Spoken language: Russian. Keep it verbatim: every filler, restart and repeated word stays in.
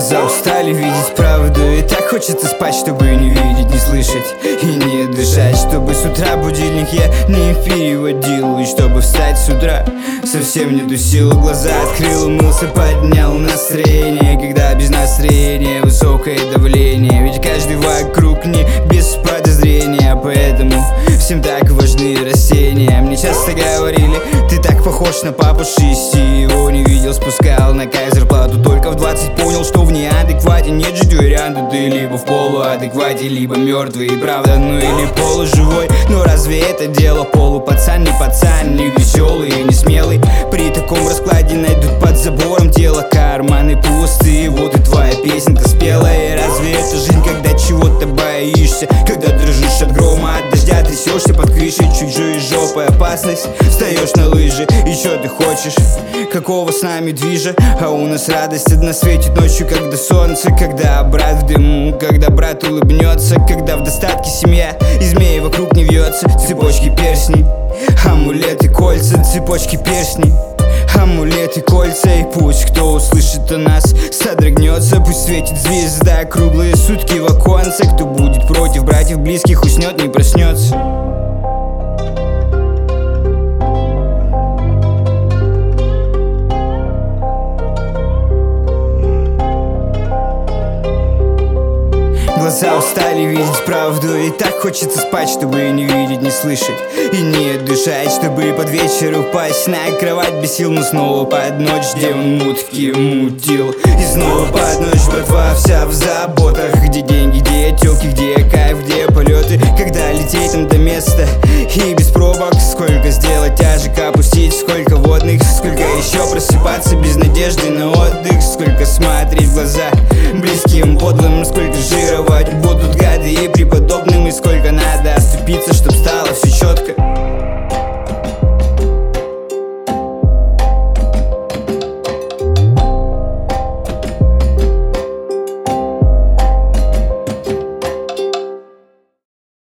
Глаза устали видеть правду, и так хочется спать, чтобы не видеть, не слышать и не дышать. Чтобы с утра будильник я не переводил, и чтобы встать с утра совсем нету сил. Глаза открыл, умылся, поднял настроение, когда без настроения высокое давление. Ведь каждый вокруг не без подозрения, поэтому всем так важны растения. Мне часто говорили, ты так похож на папу шести. Его не видел, спускал на кайф зарплату только в двадцать. Понял, что в неадеквате нет же варианта. Ты либо в полуадеквате, либо мертвый, и правда, ну или полуживой. Но разве это дело? Полупацан, не пацан, не веселый и не смелый. При таком раскладе найдут под забором тело. Карманы пустые, вот и твоя песенка спелая. Разве это жизнь, когда чего-то боишься? Когда дрожишь от грома, от дождя, трясешься под крышей чужой жопой. Опасность, встаешь на лыжи, и что ты хочешь? Какого с нами движа? А у нас радость одна светит ночью, когда солнце. Когда брат в дыму, когда брат улыбнется, когда в достатке семья и змеи вокруг не вьется. Цепочки перстней, амулеты, кольца, цепочки перстней, амулеты, кольца. И пусть кто услышит о нас содрогнется. Пусть светит звезда круглые сутки в оконце. Кто будет против братьев близких, уснет, не проснется. Глаза устали видеть правду, и так хочется спать, чтобы не видеть, не слышать и не дышать. Чтобы под вечер упасть на кровать без сил, но снова под ночь, где он мутки мутил. И снова под ночь, братва вся в заботах. Где деньги, где тёлки, где кайф, где полеты. Когда лететь там до места и без пробок. Сколько сделать тяжек, опустить, сколько водных. Сколько еще просыпаться без надежды на отдых. Сколько смотреть в глаза близким, подлым. Сколько жировать будут гады и преподаватели.